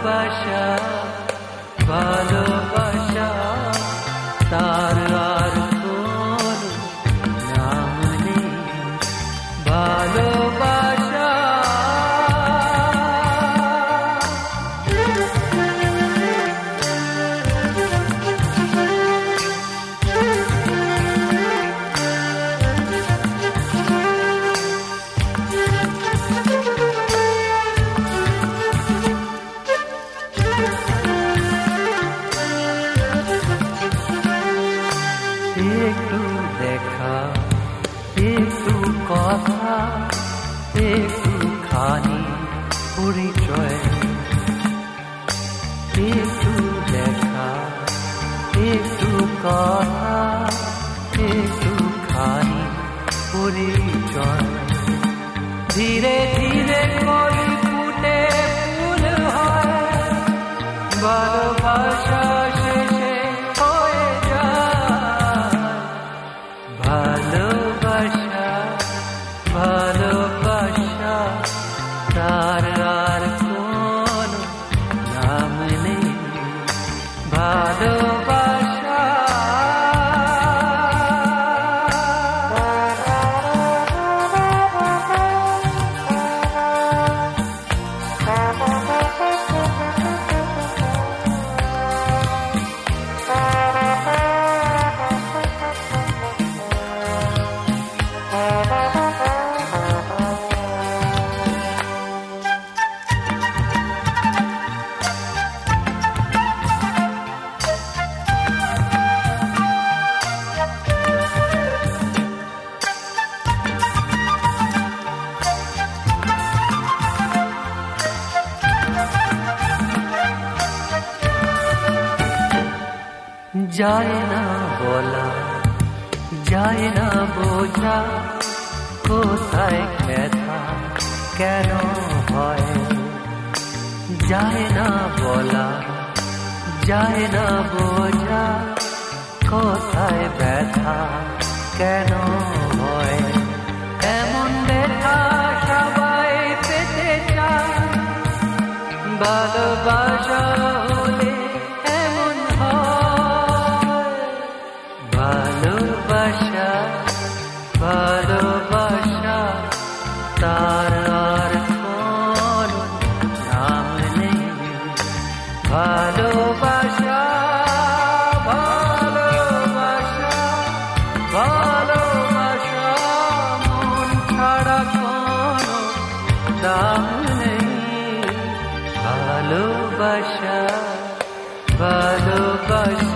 ভালোবাসা ভালোবাসা তার আর কোনো নাম নেই ভালোবাসা। একটু দেখা একটু কথা একটুখানি পরিচয়, একটু দেখা একটু কথা একটুখানি পরিচয়। ধীরে ধীরে কলি ফুটে ফুল হয়, ভালোবাসা শেষে হয়ে যায় ভালোবাসা ভালোবাসা তার আর কোনো নাম নেই ভালোবাসা। যায় না বলা যায় না বোঝা, কোথায় ব্যথা কেন হয়। যায় না বলা যায় না বোঝা, কোথায় ব্যথা কেন হয়। এমন ব্যথা সবাই পেতে চায়, ভালোবাসা হলে এমন হয়। ভালোবাসা ভালোবাসা তার আর কোনো নাম নেই ভালোবাসা ভালোবাসা ভালোবাসা মন ছাড়া কোনো দাম নেই ভালোবাসা ভালোবাসা।